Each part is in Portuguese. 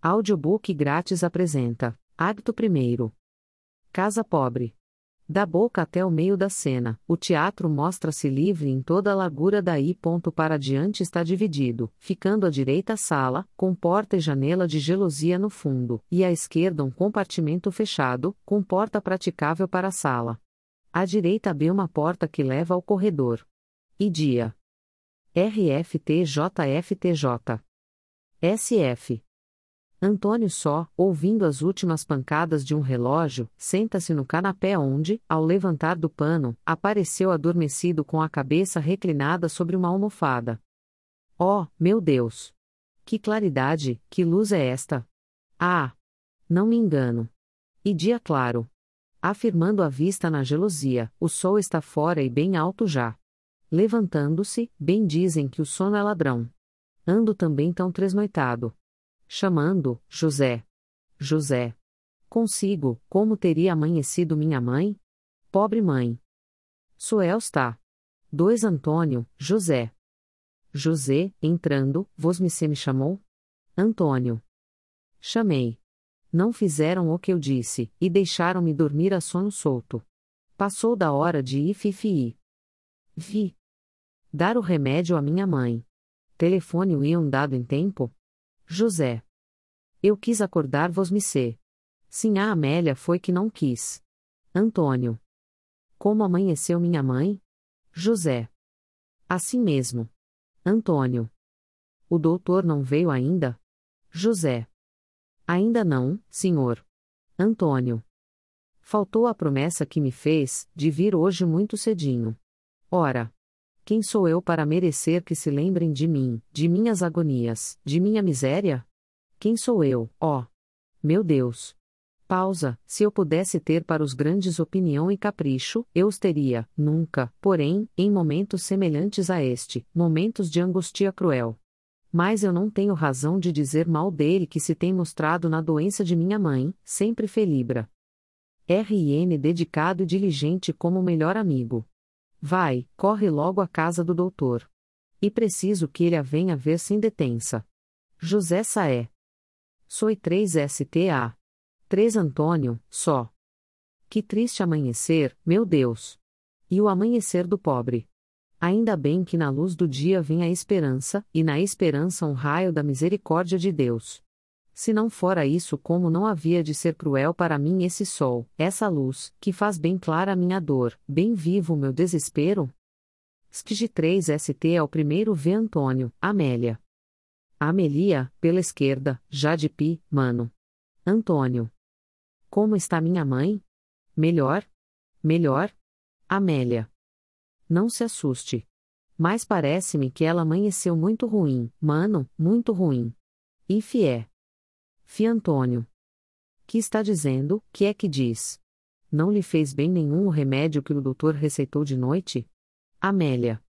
Audiobook grátis apresenta Acto I. Casa Pobre. Da boca até o meio da cena, o teatro mostra-se livre em toda a largura daí. Para diante está dividido, ficando à direita a sala, com porta e janela de gelosia no fundo, e à esquerda um compartimento fechado, com porta praticável para a sala. À direita B uma porta que leva ao corredor. E dia. RFTJFTJ. SF. Antônio só, ouvindo as últimas pancadas de um relógio, senta-se no canapé onde, ao levantar do pano, apareceu adormecido com a cabeça reclinada sobre uma almofada. Oh, meu Deus! Que claridade, que luz é esta? Ah! Não me engano. E dia claro. Afirmando a vista na gelosia, o sol está fora e bem alto já. Levantando-se, bem dizem que o sono é ladrão. Ando também tão tresnoitado. Chamando, José. José. Consigo, como teria amanhecido minha mãe? Pobre mãe. Suel está. 2 Antônio, José. José, entrando, vos me chamou? Antônio. Chamei. Não fizeram o que eu disse, e deixaram-me dormir a sono solto. Passou da hora de ir fifi. Vi. Dar o remédio à minha mãe. Telefone o iam dado em tempo? José. Eu quis acordar vos me. Sim, a Amélia foi que não quis. Antônio. Como amanheceu minha mãe? José. Assim mesmo. Antônio. O doutor não veio ainda? José. Ainda não, senhor. Antônio. Faltou a promessa que me fez, de vir hoje muito cedinho. Ora. Quem sou eu para merecer que se lembrem de mim, de minhas agonias, de minha miséria? Quem sou eu, ó? Meu Deus! Pausa, se eu pudesse ter para os grandes opinião e capricho, eu os teria, nunca, porém, em momentos semelhantes a este, momentos de angústia cruel. Mas eu não tenho razão de dizer mal dele que se tem mostrado na doença de minha mãe, sempre felibra. R.N. dedicado e diligente como o melhor amigo. Vai, corre logo à casa do doutor. E preciso que ele a venha ver sem detença. José Saé. Soy 3 STA. 3 Antônio, só. Que triste amanhecer, meu Deus! E o amanhecer do pobre. Ainda bem que na luz do dia vem a esperança, e na esperança um raio da misericórdia de Deus. Se não fora isso, como não havia de ser cruel para mim esse sol, essa luz, que faz bem clara a minha dor, bem vivo o meu desespero? SCG 3 ST é o primeiro V Antônio, Amélia. Amelia, pela esquerda, já de pi, mano. Antônio. Como está minha mãe? Melhor? Melhor? Amélia. Não se assuste. Mas parece-me que ela amanheceu muito ruim, mano, muito ruim. E fié. Fi Antônio. Que está dizendo, que é que diz? Não lhe fez bem nenhum o remédio que o doutor receitou de noite? Amélia.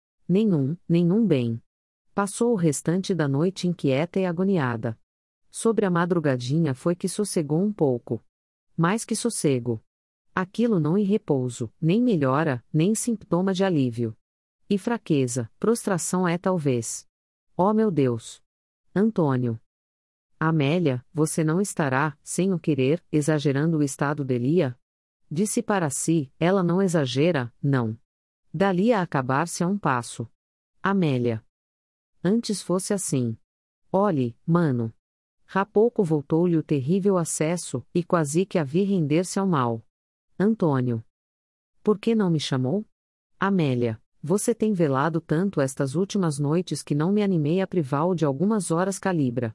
Nenhum bem. Passou o restante da noite inquieta e agoniada. Sobre a madrugadinha foi que sossegou um pouco. Mais que sossego. Aquilo não em repouso, nem melhora, nem sintoma de alívio. E fraqueza, prostração é talvez. Oh meu Deus! Antônio. Amélia, você não estará, sem o querer, exagerando o estado de Lia? Disse para si, ela não exagera, não. Dali a acabar-se a um passo. Amélia. Antes fosse assim. Olhe, mano. Há pouco voltou-lhe o terrível acesso, e quase que a vi render-se ao mal. Antônio. Por que não me chamou? Amélia, você tem velado tanto estas últimas noites que não me animei a privá-lo de algumas horas calibra.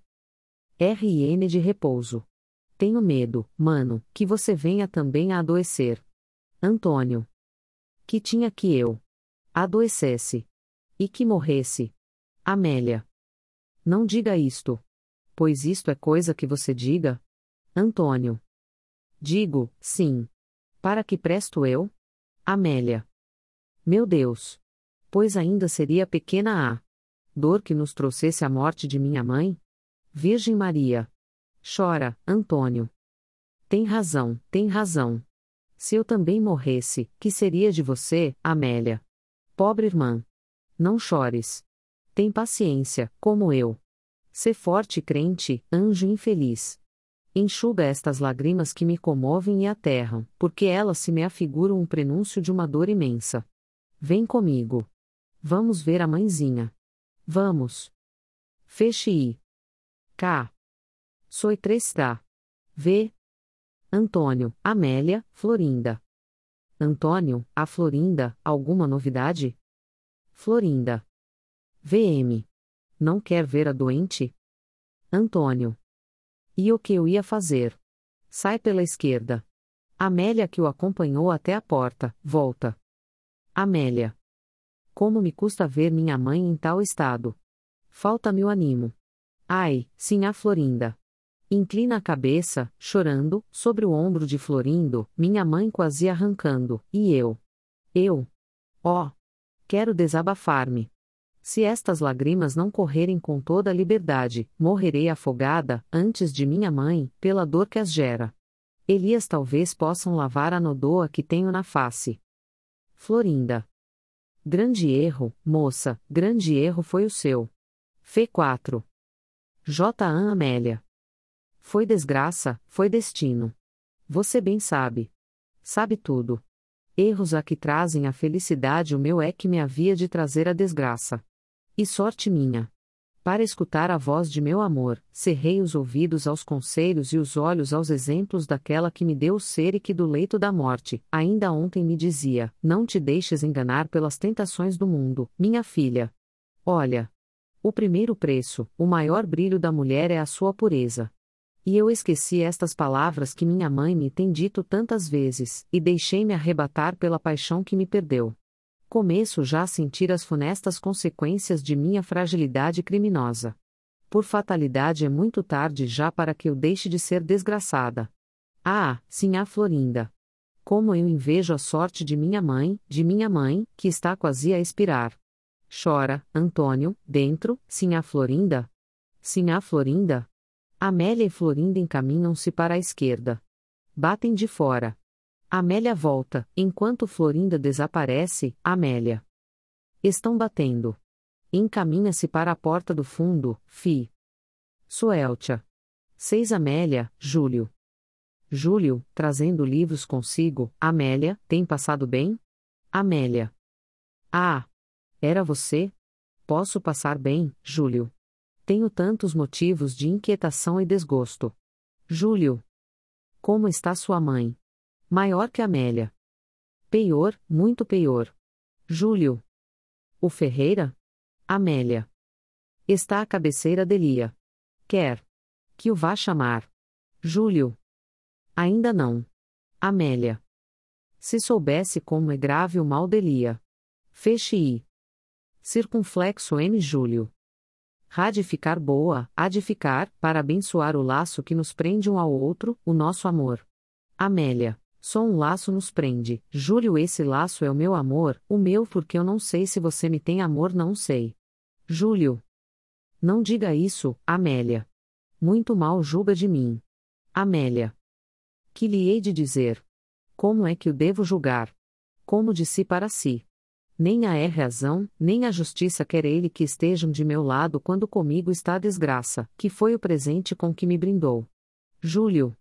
R.N. de repouso. Tenho medo, mano, que você venha também a adoecer. Antônio. Que tinha que eu adoecesse. E que morresse. Amélia. Não diga isto. Pois isto é coisa que você diga? Antônio. Digo, sim. Para que presto eu? Amélia. Meu Deus. Pois ainda seria pequena a dor que nos trouxesse a morte de minha mãe? Virgem Maria. Chora, Antônio. Tem razão, tem razão. Se eu também morresse, que seria de você, Amélia? Pobre irmã. Não chores. Tem paciência, como eu. Sê forte e crente, anjo infeliz. Enxuga estas lágrimas que me comovem e aterram, porque elas se me afiguram um prenúncio de uma dor imensa. Vem comigo. Vamos ver a mãezinha. Vamos. Feche I. K. Soy 3 V. Antônio, Amélia, Florinda. Antônio, a Florinda, alguma novidade? Florinda. VM. Não quer ver a doente? Antônio. E o que eu ia fazer? Sai pela esquerda. Amélia, que o acompanhou até a porta, volta. Amélia. Como me custa ver minha mãe em tal estado. Falta-me o animo. Ai, sinhá Florinda. Inclina a cabeça, chorando, sobre o ombro de Florindo, minha mãe quase arrancando, e eu. Oh, quero desabafar-me. Se estas lágrimas não correrem com toda a liberdade, morrerei afogada, antes de minha mãe, pela dor que as gera. Elias talvez possam lavar a nodoa que tenho na face. Florinda. Grande erro, moça, grande erro foi o seu. Fê 4. J. Amélia. Foi desgraça, foi destino. Você bem sabe. Sabe tudo. Erros a que trazem a felicidade o meu é que me havia de trazer a desgraça. E sorte minha. Para escutar a voz de meu amor, cerrei os ouvidos aos conselhos e os olhos aos exemplos daquela que me deu o ser e que do leito da morte, ainda ontem me dizia, não te deixes enganar pelas tentações do mundo, minha filha. Olha. O primeiro preço, o maior brilho da mulher é a sua pureza. E eu esqueci estas palavras que minha mãe me tem dito tantas vezes, e deixei-me arrebatar pela paixão que me perdeu. Começo já a sentir as funestas consequências de minha fragilidade criminosa. Por fatalidade é muito tarde já para que eu deixe de ser desgraçada. Ah, sinhá Florinda. Como eu invejo a sorte de minha mãe, que está quase a expirar. Chora, Antônio, dentro, sinhá Florinda? Sinhá Florinda? Amélia e Florinda encaminham-se para a esquerda. Batem de fora. Amélia volta, enquanto Florinda desaparece, Amélia. Estão batendo. Encaminha-se para a porta do fundo, Fi. Sueltia. 6 Amélia, Júlio. Júlio, trazendo livros consigo, Amélia, tem passado bem? Amélia. Ah! Era você? Posso passar bem, Júlio. Tenho tantos motivos de inquietação e desgosto. Júlio. Como está sua mãe? Maior que Amélia. Peior, muito peior. Júlio. O Ferreira? Amélia. Está à cabeceira de Lia. Quer que o vá chamar. Júlio. Ainda não. Amélia. Se soubesse como é grave o mal de Lia. Feche I. Circunflexo N. Júlio. Há de ficar boa, há de ficar, para abençoar o laço que nos prende um ao outro, o nosso amor. Amélia. Só um laço nos prende, Júlio, esse laço é o meu amor, o meu porque eu não sei se você me tem amor, não sei. Júlio. Não diga isso, Amélia. Muito mal julga de mim. Amélia. Que lhe hei de dizer? Como é que o devo julgar? Como de si para si. Nem a razão, nem a justiça quer ele que estejam de meu lado quando comigo está a desgraça, que foi o presente com que me brindou. Júlio.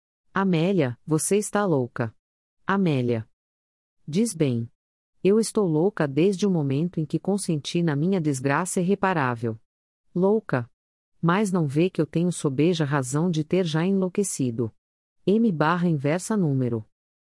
Amélia, você está louca. Amélia. Diz bem. Eu estou louca desde o momento em que consenti na minha desgraça irreparável. Louca. Mas não vê que eu tenho sobeja razão de ter já enlouquecido. M/inversa número.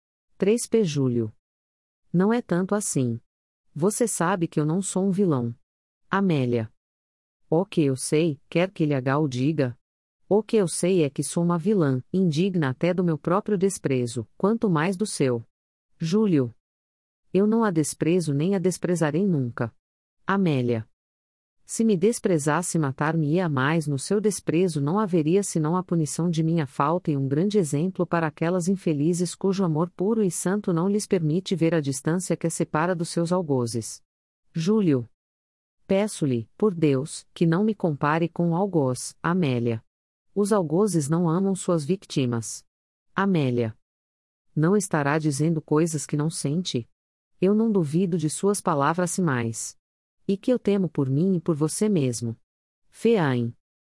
3p Júlio. Não é tanto assim. Você sabe que eu não sou um vilão. Amélia. O que eu sei, quer que lhe o diga. O que eu sei é que sou uma vilã, indigna até do meu próprio desprezo, quanto mais do seu. Júlio. Eu não a desprezo nem a desprezarei nunca. Amélia. Se me desprezasse matar-me-ia mais, no seu desprezo não haveria senão a punição de minha falta e um grande exemplo para aquelas infelizes cujo amor puro e santo não lhes permite ver a distância que as separa dos seus algozes. Júlio. Peço-lhe, por Deus, que não me compare com o algoz, Amélia. Os algozes não amam suas vítimas. Amélia. Não estará dizendo coisas que não sente? Eu não duvido de suas palavras mais. E que eu temo por mim e por você mesmo. Feaim.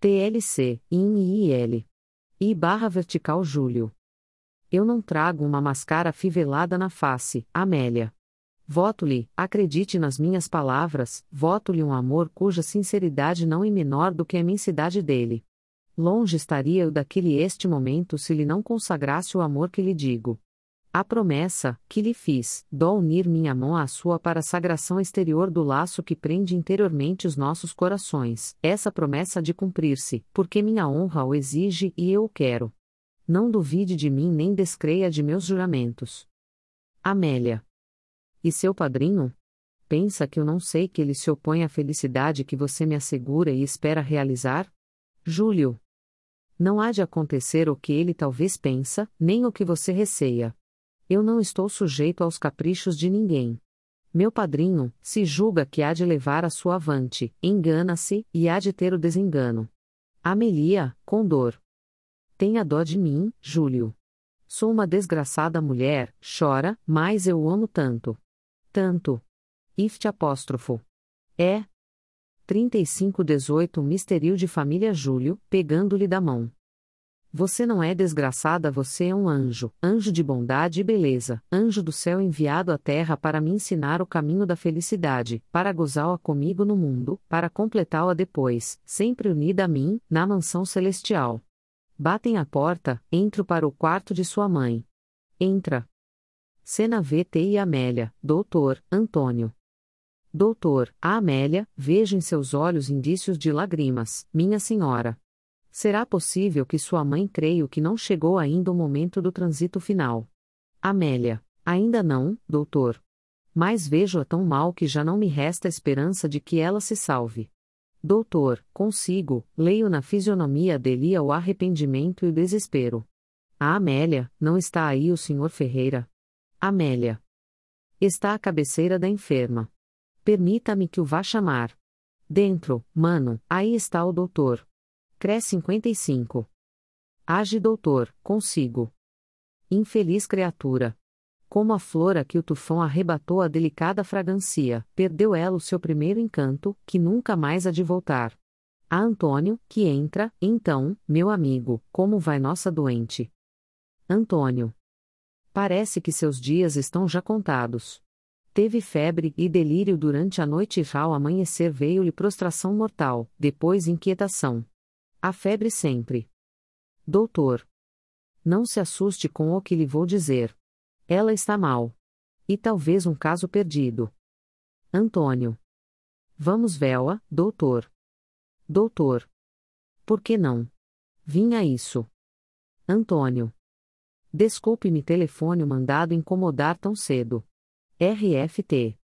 TLC, INIL. I/vertical Júlio. Eu não trago uma máscara afivelada na face, Amélia. Voto-lhe, acredite nas minhas palavras, voto-lhe um amor cuja sinceridade não é menor do que a imensidade dele. Longe estaria eu daquele este momento se lhe não consagrasse o amor que lhe digo. A promessa, que lhe fiz, dó unir minha mão à sua para a sagração exterior do laço que prende interiormente os nossos corações, essa promessa há de cumprir-se, porque minha honra o exige e eu o quero. Não duvide de mim nem descreia de meus juramentos. Amélia. E seu padrinho? Pensa que eu não sei que ele se opõe à felicidade que você me assegura e espera realizar? Júlio. Não há de acontecer o que ele talvez pensa, nem o que você receia. Eu não estou sujeito aos caprichos de ninguém. Meu padrinho, se julga que há de levar a sua avante, engana-se, e há de ter o desengano. Amelia, com dor. Tenha dó de mim, Júlio. Sou uma desgraçada mulher, chora, mas eu o amo tanto. Tanto. Ift apóstrofo. É. 3518 Mistério de Família Júlio, pegando-lhe da mão. Você não é desgraçada, você é um anjo, anjo de bondade e beleza, anjo do céu enviado à terra para me ensinar o caminho da felicidade, para gozá-la comigo no mundo, para completá-la depois, sempre unida a mim, na mansão celestial. Batem à porta, entro para o quarto de sua mãe. Entra. Cena VT e Amélia, Doutor, Antônio. Doutor, a Amélia, vejo em seus olhos indícios de lágrimas, minha senhora. Será possível que sua mãe creia que não chegou ainda o momento do transito final? Amélia, ainda não, doutor. Mas vejo-a tão mal que já não me resta esperança de que ela se salve. Doutor, consigo, leio na fisionomia dele o arrependimento e o desespero. A Amélia, não está aí o senhor Ferreira? Amélia. Está à cabeceira da enferma. Permita-me que o vá chamar. Dentro, mano, aí está o doutor. CRE 55. Age, doutor, consigo. Infeliz criatura. Como a flor a que o tufão arrebatou a delicada fragrância, perdeu ela o seu primeiro encanto, que nunca mais há de voltar. A Antônio, que entra, então, meu amigo, como vai nossa doente? Antônio. Parece que seus dias estão já contados. Teve febre e delírio durante a noite e ao amanhecer veio-lhe prostração mortal, depois inquietação. A febre sempre. Doutor. Não se assuste com o que lhe vou dizer. Ela está mal. E talvez um caso perdido. Antônio. Vamos vê-la, doutor. Doutor. Por que não? Vinha isso. Antônio. Desculpe-me, telefone mandado incomodar tão cedo. RFT.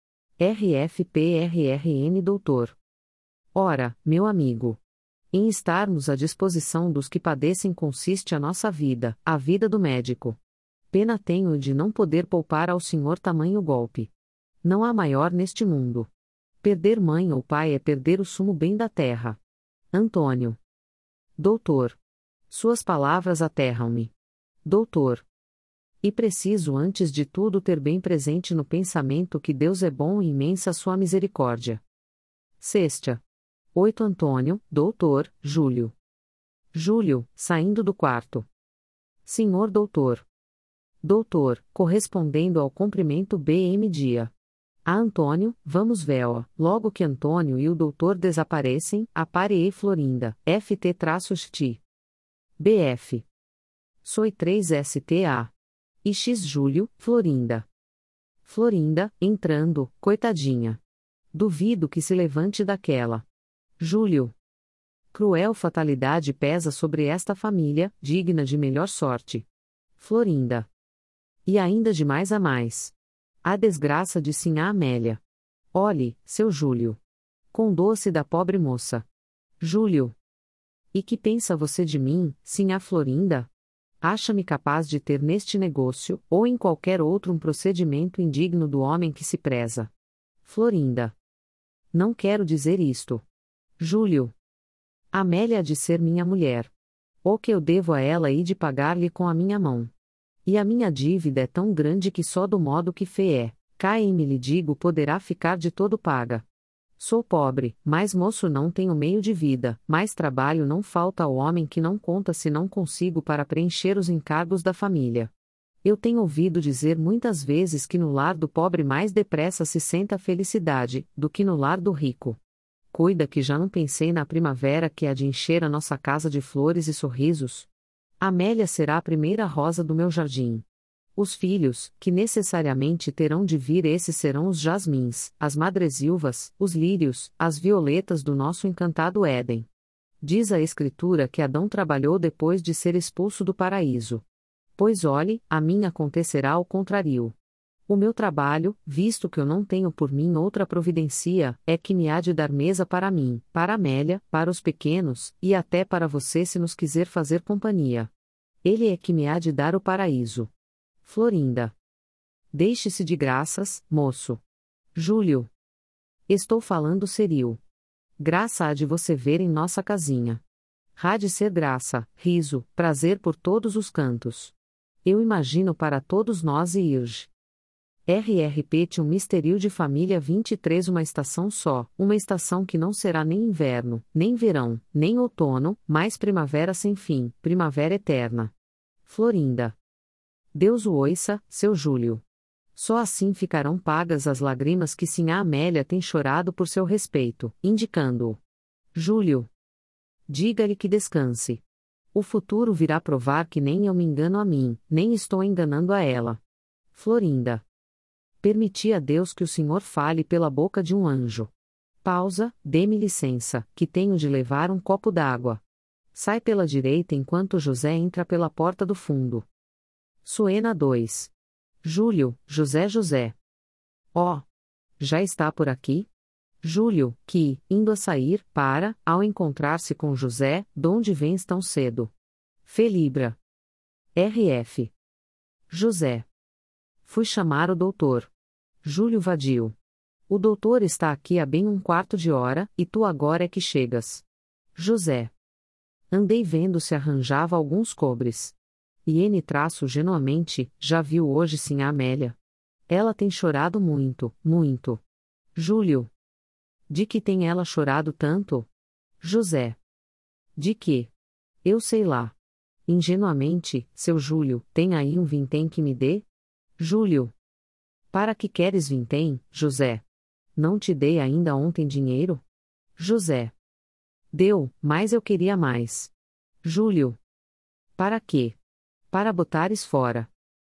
RFPRRN doutor. Ora, meu amigo. Em estarmos à disposição dos que padecem consiste a nossa vida, a vida do médico. Pena tenho de não poder poupar ao senhor tamanho golpe. Não há maior neste mundo. Perder mãe ou pai é perder o sumo bem da terra. Antônio. Doutor. Suas palavras aterram-me. Doutor. E preciso antes de tudo ter bem presente no pensamento que Deus é bom e imensa sua misericórdia. Sexta. 8 Antônio, doutor, Júlio. Júlio, saindo do quarto. Senhor doutor. Doutor, correspondendo ao cumprimento BM dia. A Antônio, vamos vê-la, logo que Antônio e o doutor desaparecem, apare Florinda, FT-ST. BF. Soy 3STA. E X Júlio, Florinda. Florinda, entrando, coitadinha. Duvido que se levante daquela. Júlio. Cruel fatalidade pesa sobre esta família, digna de melhor sorte. Florinda. E ainda de mais a mais. A desgraça de Sinhá Amélia. Olhe, seu Júlio. Com doce da pobre moça. Júlio. E que pensa você de mim, Sinhá Florinda? Acha-me capaz de ter neste negócio, ou em qualquer outro um procedimento indigno do homem que se preza. Florinda. Não quero dizer isto. Júlio. Amélia há de ser minha mulher. O que eu devo a ela e de pagar-lhe com a minha mão. E a minha dívida é tão grande que só do modo que fé é, KM lhe digo poderá ficar de todo paga. Sou pobre, mas moço não tenho meio de vida, mais trabalho não falta ao homem que não conta se não consigo para preencher os encargos da família. Eu tenho ouvido dizer muitas vezes que no lar do pobre mais depressa se senta a felicidade, do que no lar do rico. Cuida que já não pensei na primavera que há de encher a nossa casa de flores e sorrisos. Amélia será a primeira rosa do meu jardim. Os filhos, que necessariamente terão de vir, esses serão os jasmins, as madresilvas, os lírios, as violetas do nosso encantado Éden. Diz a Escritura que Adão trabalhou depois de ser expulso do paraíso. Pois olhe, a mim acontecerá ao contrário. O meu trabalho, visto que eu não tenho por mim outra providencia, é que me há de dar mesa para mim, para Amélia, para os pequenos, e até para você se nos quiser fazer companhia. Ele é que me há de dar o paraíso. Florinda. Deixe-se de graças, moço. Júlio. Estou falando serio. Graça há de você ver em nossa casinha. Há de ser graça, riso, prazer por todos os cantos. Eu imagino para todos nós e IRG. RRPT um mistério de família 23 uma estação só, uma estação que não será nem inverno, nem verão, nem outono, mas primavera sem fim, primavera eterna. Florinda. Deus o ouça, seu Júlio. Só assim ficarão pagas as lágrimas que Sinhá Amélia tem chorado por seu respeito, indicando-o. Júlio. Diga-lhe que descanse. O futuro virá provar que nem eu me engano a mim, nem estou enganando a ela. Florinda. Permiti a Deus que o Senhor fale pela boca de um anjo. Pausa, dê-me licença, que tenho de levar um copo d'água. Sai pela direita enquanto José entra pela porta do fundo. Suena 2. Júlio, José. Oh! Já está por aqui? Júlio, que, indo a sair, para, ao encontrar-se com José, donde vens tão cedo? Felibra. RF. José. Fui chamar o doutor. Júlio Vadio. O doutor está aqui há bem um quarto de hora, e tu agora é que chegas. José. Andei vendo se arranjava alguns cobres. E N-genuamente, já viu hoje sim a Amélia. Ela tem chorado muito, muito. Júlio. De que tem ela chorado tanto? José. De que? Eu sei lá. Ingenuamente, seu Júlio, tem aí um vintém que me dê? Júlio. Para que queres vintém, José? Não te dei ainda ontem dinheiro? José. Deu, mas eu queria mais. Júlio. Para quê? Para botares fora.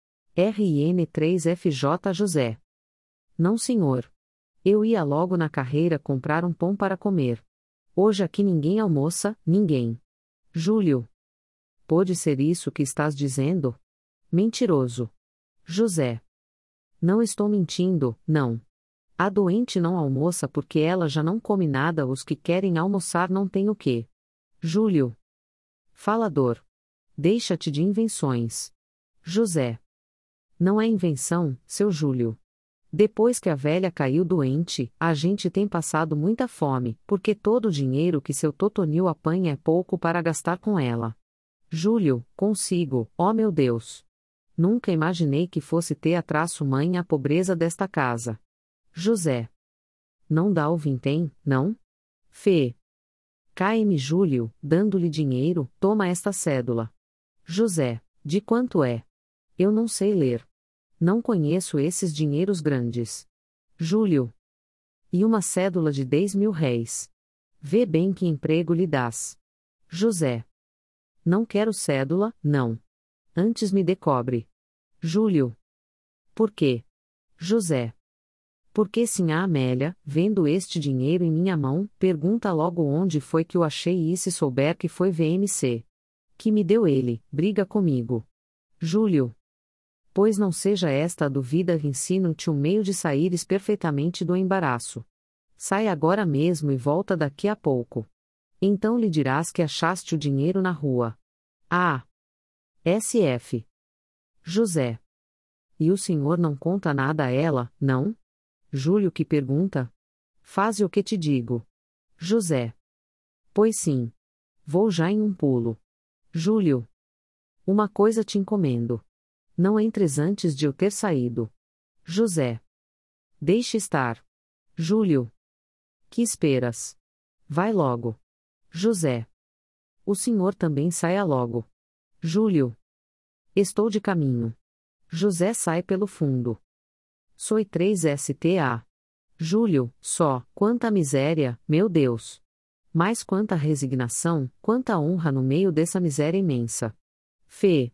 RN3FJ José. Não senhor. Eu ia logo na carreira comprar um pão para comer. Hoje aqui ninguém almoça, ninguém. Júlio. Pode ser isso que estás dizendo? Mentiroso. José. Não estou mentindo, não. A doente não almoça porque ela já não come nada, os que querem almoçar não têm o quê. Júlio. Falador. Deixa-te de invenções. José. Não é invenção, seu Júlio. Depois que a velha caiu doente, a gente tem passado muita fome, porque todo o dinheiro que seu Totonil apanha é pouco para gastar com ela. Júlio, consigo, ó meu Deus. Nunca imaginei que fosse ter a pobreza desta casa. José. Não dá o vintém, não? Fê. Cai-me Júlio, dando-lhe dinheiro, toma esta cédula. José. De quanto é? Eu não sei ler. Não conheço esses dinheiros grandes. Júlio. E uma cédula de 10.000 réis. Vê bem que emprego lhe dás. José. Não quero cédula, não. Antes me dê cobre. Júlio. Por quê? José. Porque Sinhá Amélia, vendo este dinheiro em minha mão, pergunta logo onde foi que o achei e se souber que foi VMC. Que me deu ele, briga comigo. Júlio. Pois não seja esta a dúvida, ensino-te um meio de saíres perfeitamente do embaraço. Sai agora mesmo e volta daqui a pouco. Então lhe dirás que achaste o dinheiro na rua. Ah! SF. José. E o senhor não conta nada a ela, não? Júlio que pergunta. Faze o que te digo. José. Pois sim. Vou já em um pulo. Júlio. Uma coisa te encomendo. Não entres antes de eu ter saído. José. Deixe estar. Júlio. Que esperas? Vai logo. José. O senhor também saia logo. Júlio. Estou de caminho. José sai pelo fundo. Soy 3 sta. Júlio, só, quanta miséria, meu Deus! Mas quanta resignação, quanta honra no meio dessa miséria imensa. Fê.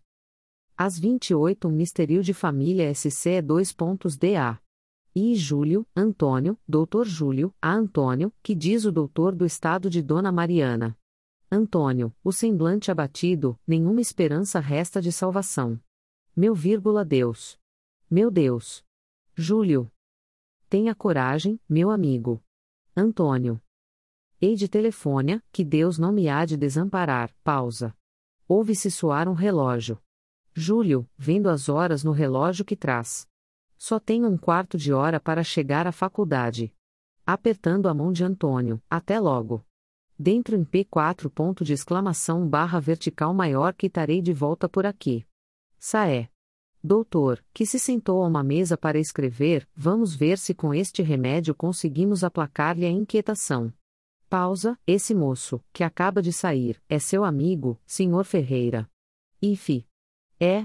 Às 28 um Mistério de Família SC 2.da. E Júlio, Antônio, Dr. Júlio, a Antônio, que diz o doutor do estado de Dona Mariana. Antônio, o semblante abatido, nenhuma esperança resta de salvação. Meu Deus. Meu Deus. Júlio. Tenha coragem, meu amigo. Antônio. Hei de telefônia, que Deus não me há de desamparar. Pausa. Ouve-se soar um relógio. Júlio, vendo as horas no relógio que traz. Só tenho um quarto de hora para chegar à faculdade. Apertando a mão de Antônio, até logo. Dentro em P4 ponto de exclamação barra vertical maior que estarei de volta por aqui. Saé. Doutor, que se sentou a uma mesa para escrever, vamos ver se com este remédio conseguimos aplacar-lhe a inquietação. Pausa, esse moço, que acaba de sair, é seu amigo, Sr. Ferreira. IF. É.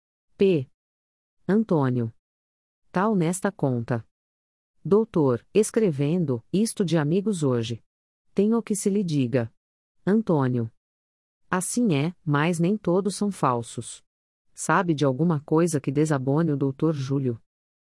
P. Antônio. Tal nesta conta. Doutor, escrevendo, isto de amigos hoje. Tenho que se lhe diga. Antônio. Assim é, mas nem todos são falsos. Sabe de alguma coisa que desabone o doutor Júlio?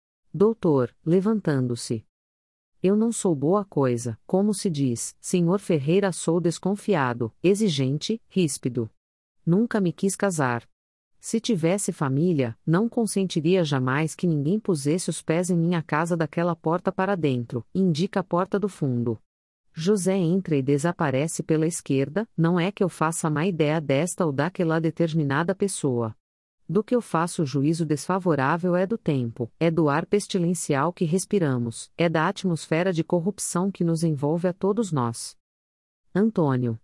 Doutor, levantando-se. Eu não sou boa coisa, como se diz, Sr. Ferreira, sou desconfiado, exigente, ríspido. Nunca me quis casar. Se tivesse família, não consentiria jamais que ninguém pusesse os pés em minha casa daquela porta para dentro, indica a porta do fundo. José entra e desaparece pela esquerda, não é que eu faça má ideia desta ou daquela determinada pessoa. Do que eu faço juízo desfavorável é do tempo, é do ar pestilencial que respiramos, é da atmosfera de corrupção que nos envolve a todos nós. Antônio.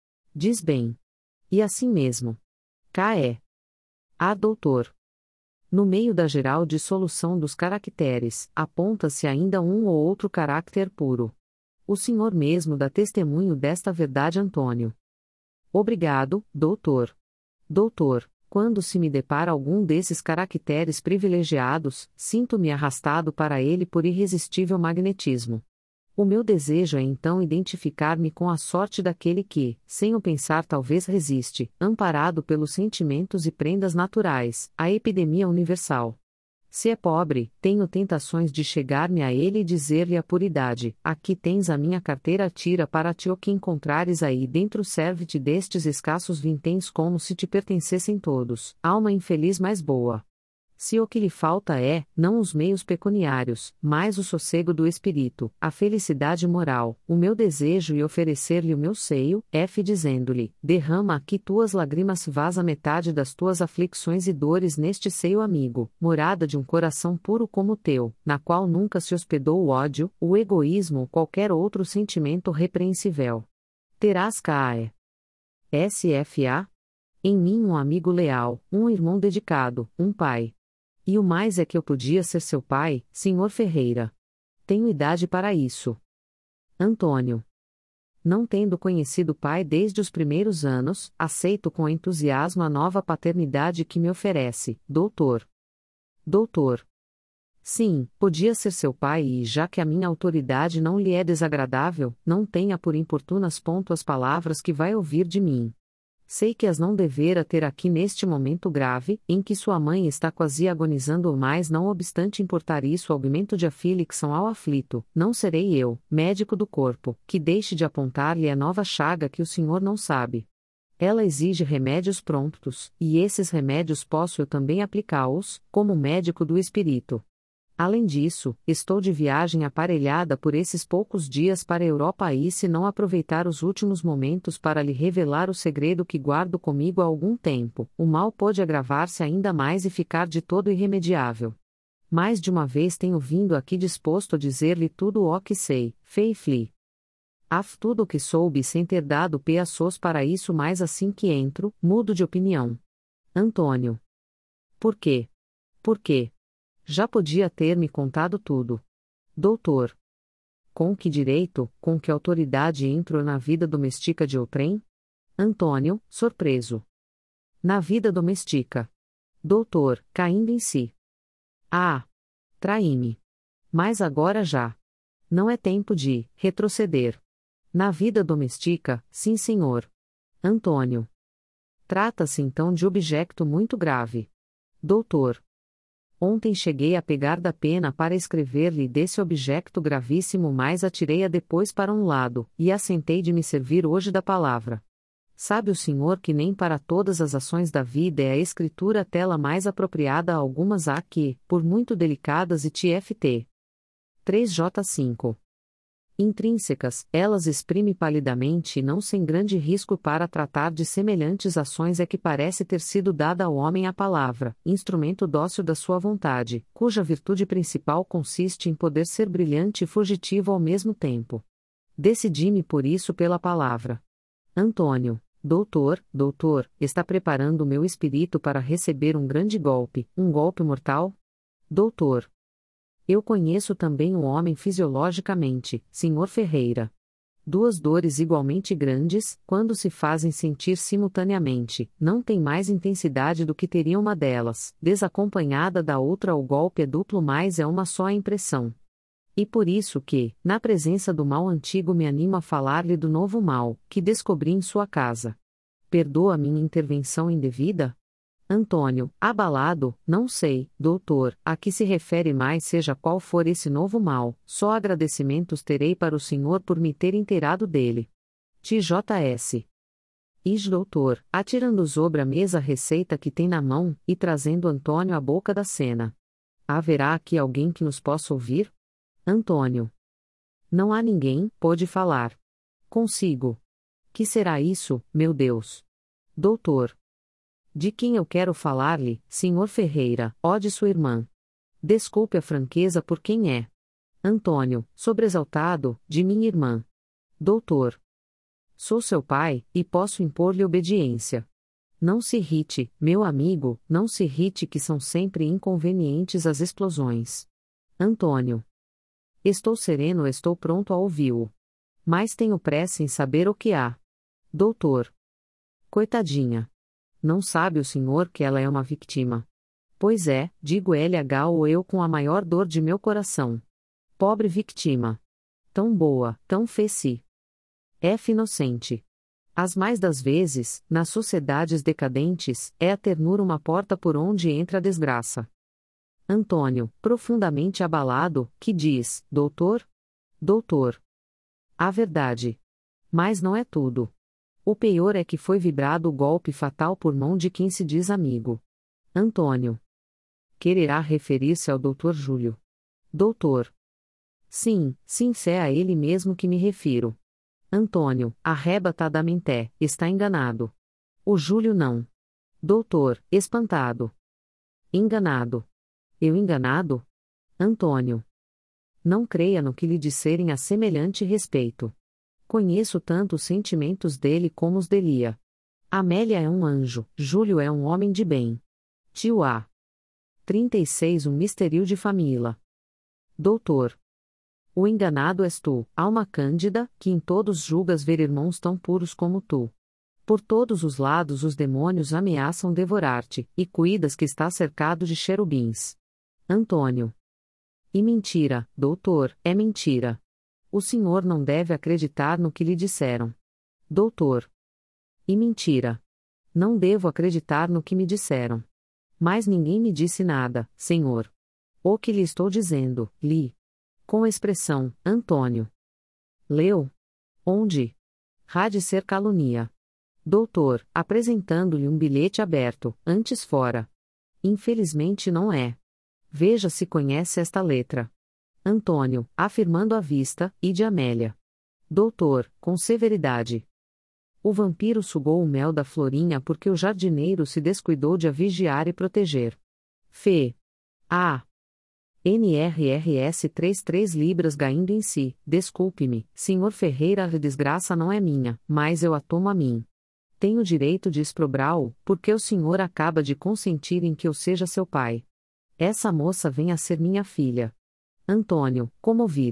Diz bem. E assim mesmo. K.E. Ah, doutor. No meio da geral dissolução dos caracteres, aponta-se ainda um ou outro carácter puro. O senhor mesmo dá testemunho desta verdade, Antônio. Obrigado, doutor. Doutor. Quando se me depara algum desses caracteres privilegiados, sinto-me arrastado para ele por irresistível magnetismo. O meu desejo é então identificar-me com a sorte daquele que, sem o pensar talvez resiste, amparado pelos sentimentos e prendas naturais, à epidemia universal. Se é pobre, tenho tentações de chegar-me a ele e dizer-lhe a puridade: aqui tens a minha carteira, tira para ti o que encontrares aí dentro, serve-te destes escassos vinténs como se te pertencessem todos, alma infeliz mais boa. Se o que lhe falta é, não os meios pecuniários, mas o sossego do espírito, a felicidade moral, o meu desejo e oferecer-lhe o meu seio, dizendo-lhe, derrama aqui tuas lágrimas, vaza metade das tuas aflições e dores neste seio amigo, morada de um coração puro como o teu, na qual nunca se hospedou o ódio, o egoísmo ou qualquer outro sentimento repreensível. Terás CAE. SFA? Em mim um amigo leal, um irmão dedicado, um pai. E o mais é que eu podia ser seu pai, Sr. Ferreira. Tenho idade para isso. Antônio. Não tendo conhecido o pai desde os primeiros anos, aceito com entusiasmo a nova paternidade que me oferece, doutor. Doutor. Sim, podia ser seu pai e, já que a minha autoridade não lhe é desagradável, não tenha por importunas as palavras que vai ouvir de mim. Sei que as não devera ter aqui neste momento grave, em que sua mãe está quase agonizando, mas não obstante importar isso aumento de aflição ao aflito, não serei eu, médico do corpo, que deixe de apontar-lhe a nova chaga que o senhor não sabe. Ela exige remédios prontos, e esses remédios posso eu também aplicá-los, como médico do espírito. Além disso, estou de viagem aparelhada por esses poucos dias para a Europa e se não aproveitar os últimos momentos para lhe revelar o segredo que guardo comigo há algum tempo, o mal pode agravar-se ainda mais e ficar de todo irremediável. Mais de uma vez tenho vindo aqui disposto a dizer-lhe tudo o que sei, fei-fli. Tudo o que soube sem ter dado pé a sós para isso, mas assim que entro, mudo de opinião. Antônio. Por quê? Por quê? Já podia ter me contado tudo. Doutor. Com que direito, com que autoridade entro na vida doméstica de outrem? Antônio, surpreso. Na vida doméstica. Doutor, caindo em si. Ah! Traí-me. Mas agora já. Não é tempo de retroceder. Na vida doméstica, sim senhor. Antônio. Trata-se então de objeto muito grave. Doutor. Ontem cheguei a pegar da pena para escrever-lhe desse objeto gravíssimo, mas atirei-a depois para um lado, e assentei de me servir hoje da palavra. Sabe o senhor que nem para todas as ações da vida é a escritura tela mais apropriada, a algumas há que, por muito delicadas e tft. 3J5. Intrínsecas, elas exprime palidamente e não sem grande risco para tratar de semelhantes ações é que parece ter sido dada ao homem a palavra, instrumento dócil da sua vontade, cuja virtude principal consiste em poder ser brilhante e fugitivo ao mesmo tempo. Decidi-me por isso pela palavra. Antônio, doutor, está preparando o meu espírito para receber um grande golpe, um golpe mortal? Doutor. Eu conheço também o homem fisiologicamente, Sr. Ferreira. Duas dores igualmente grandes, quando se fazem sentir simultaneamente, não têm mais intensidade do que teria uma delas, desacompanhada da outra. O golpe é duplo, mas é uma só impressão. E por isso que, na presença do mal antigo, me animo a falar-lhe do novo mal, que descobri em sua casa. Perdoa minha intervenção indevida? Antônio, abalado, não sei, doutor, a que se refere, mais seja qual for esse novo mal, só agradecimentos terei para o senhor por me ter inteirado dele. TJS. Doutor, atirando sobre a mesa a receita que tem na mão, e trazendo Antônio à boca da cena. Haverá aqui alguém que nos possa ouvir? Antônio. Não há ninguém, pode falar. Consigo. Que será isso, meu Deus? Doutor. De quem eu quero falar-lhe, Sr. Ferreira, ó de sua irmã. Desculpe a franqueza, por quem é. Antônio, sobreexaltado, de minha irmã. Doutor. Sou seu pai, e posso impor-lhe obediência. Não se irrite, meu amigo, não se irrite, que são sempre inconvenientes as explosões. Antônio. Estou sereno, estou pronto a ouvi-lo. Mas tenho pressa em saber o que há. Doutor. Coitadinha. Não sabe o senhor que ela é uma vítima? Pois é, digo LH ou eu com a maior dor de meu coração. Pobre vítima. Tão boa, tão fez-se. F inocente. As mais das vezes, nas sociedades decadentes, é a ternura uma porta por onde entra a desgraça. Antônio, profundamente abalado, que diz, doutor? Doutor. A verdade. Mas não é tudo. O pior é que foi vibrado o golpe fatal por mão de quem se diz amigo. Antônio. Quererá referir-se ao Dr. Júlio. Doutor. Sim, se é a ele mesmo que me refiro. Antônio, arrebatadamente, está enganado. O Júlio não. Doutor, espantado. Enganado. Eu enganado? Antônio. Não creia no que lhe disserem a semelhante respeito. Conheço tanto os sentimentos dele como os delia. Amélia é um anjo, Júlio é um homem de bem. Tio A. 36 Um mistério de família. Doutor. O enganado és tu, alma cândida, que em todos julgas ver irmãos tão puros como tu. Por todos os lados os demônios ameaçam devorar-te, e cuidas que estás cercado de cherubins. Antônio. E mentira, doutor, é mentira. O senhor não deve acreditar no que lhe disseram. Doutor. E mentira. Não devo acreditar no que me disseram. Mas ninguém me disse nada, senhor. O que lhe estou dizendo, li. Com a expressão, Antônio. Leu? Onde? Há de ser calúnia. Doutor, apresentando-lhe um bilhete aberto, antes fora. Infelizmente não é. Veja se conhece esta letra. Antônio, afirmando à vista, e de Amélia. Doutor, com severidade. O vampiro sugou o mel da florinha porque o jardineiro se descuidou de a vigiar e proteger. Fê. A. NRRS 33 libras gaindo em si, desculpe-me, Sr. Ferreira, a desgraça não é minha, mas eu a tomo a mim. Tenho direito de exprobrá-o, porque o senhor acaba de consentir em que eu seja seu pai. Essa moça vem a ser minha filha. Antônio, comovido.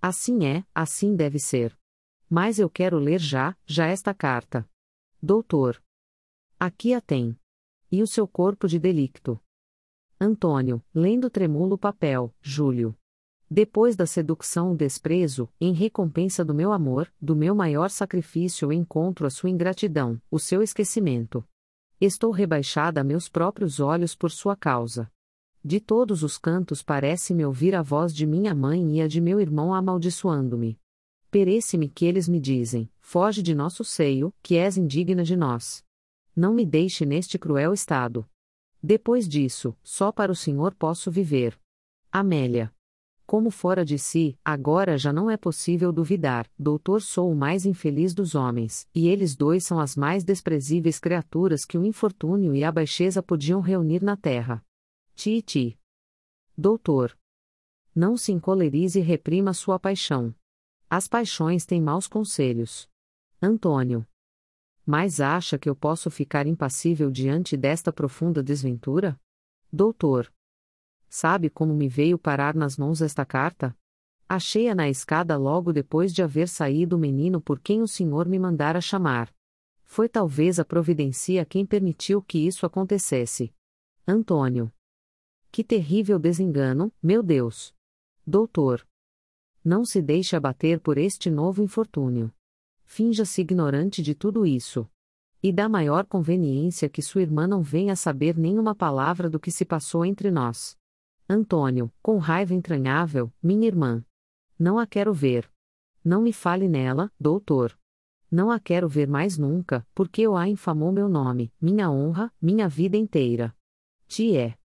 Assim é, assim deve ser. Mas eu quero ler já esta carta. Doutor. Aqui a tem. E o seu corpo de delicto. Antônio, lendo tremulo o papel, Júlio. Depois da sedução o desprezo, em recompensa do meu amor, do meu maior sacrifício encontro a sua ingratidão, o seu esquecimento. Estou rebaixada a meus próprios olhos por sua causa. De todos os cantos parece-me ouvir a voz de minha mãe e a de meu irmão amaldiçoando-me. Perece-me que eles me dizem, foge de nosso seio, que és indigna de nós. Não me deixe neste cruel estado. Depois disso, só para o Senhor posso viver. Amélia. Como fora de si, agora já não é possível duvidar, doutor, sou o mais infeliz dos homens, e eles dois são as mais desprezíveis criaturas que o infortúnio e a baixeza podiam reunir na terra. Ti. Doutor. Não se encolerize e reprima sua paixão. As paixões têm maus conselhos. Antônio. Mas acha que eu posso ficar impassível diante desta profunda desventura? Doutor. Sabe como me veio parar nas mãos esta carta? Achei-a na escada logo depois de haver saído o menino por quem o senhor me mandara chamar. Foi talvez a providência quem permitiu que isso acontecesse. Antônio. Que terrível desengano, meu Deus! Doutor. Não se deixe abater por este novo infortúnio. Finja-se ignorante de tudo isso. E dá maior conveniência que sua irmã não venha a saber nenhuma palavra do que se passou entre nós. Antônio, com raiva entranhável, minha irmã. Não a quero ver. Não me fale nela, doutor. Não a quero ver mais nunca, porque eu a infamou meu nome, minha honra, minha vida inteira. Tie.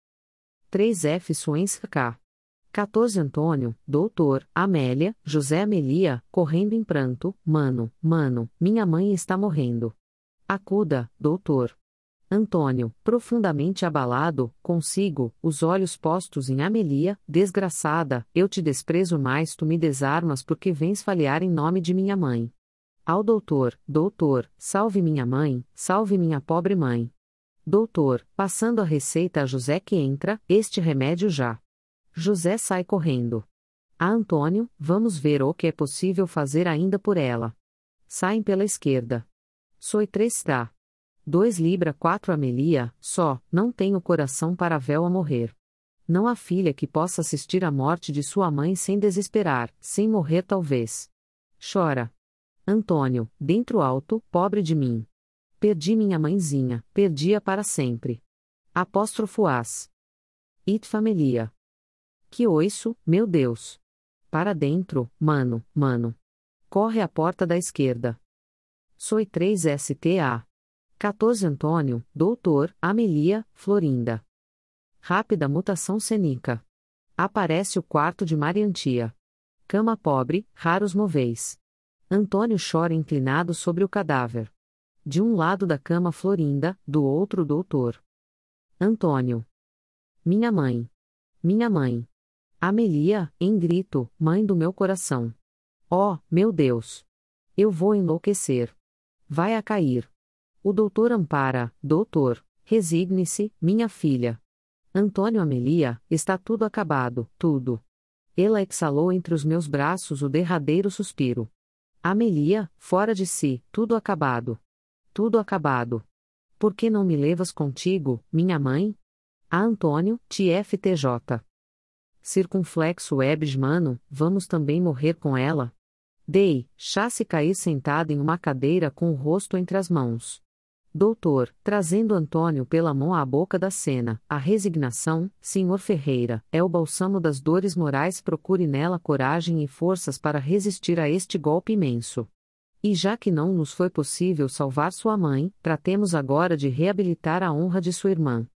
3F Suens K. 14 Antônio, doutor, Amélia, José Amelia, correndo em pranto, mano, minha mãe está morrendo. Acuda, doutor. Antônio, profundamente abalado, consigo, os olhos postos em Amelia, desgraçada, eu te desprezo mais tu me desarmas porque vens falhar em nome de minha mãe. Ao doutor, salve minha mãe, salve minha pobre mãe. Doutor, passando a receita a José que entra, este remédio já. José sai correndo. A Antônio, vamos ver o que é possível fazer ainda por ela. Saem pela esquerda. Soy 3 tá. 2 libra 4 Amelia, só, não tenho coração para véu a morrer. Não há filha que possa assistir à morte de sua mãe sem desesperar, sem morrer talvez. Chora. Antônio, dentro alto, pobre de mim. Perdi minha mãezinha, perdi-a para sempre. Apóstrofo as. It Famelia. Que oiço, meu Deus. Para dentro, mano. Corre à porta da esquerda. Soy 3 STA. 14 Antônio, doutor, Amelia, Florinda. Rápida mutação cênica. Aparece o quarto de Mariantia. Cama pobre, raros moveis. Antônio chora inclinado sobre o cadáver. De um lado da cama Florinda, do outro doutor. Antônio. Minha mãe. Amelia, em grito, mãe do meu coração. Oh, meu Deus! Eu vou enlouquecer. Vai a cair. O doutor ampara, doutor, resigne-se, minha filha. Antônio Amelia, está tudo acabado, tudo. Ela exalou entre os meus braços o derradeiro suspiro. Amelia, fora de si, tudo acabado. Tudo acabado. Por que não me levas contigo, minha mãe? A Antônio, TFTJ. Circunflexo ebs mano, vamos também morrer com ela? Chá-se cair sentado em uma cadeira com o rosto entre as mãos. Doutor, trazendo Antônio pela mão à boca da cena, a resignação, Sr. Ferreira, é o bálsamo das dores morais, procure nela coragem e forças para resistir a este golpe imenso. E já que não nos foi possível salvar sua mãe, tratemos agora de reabilitar a honra de sua irmã.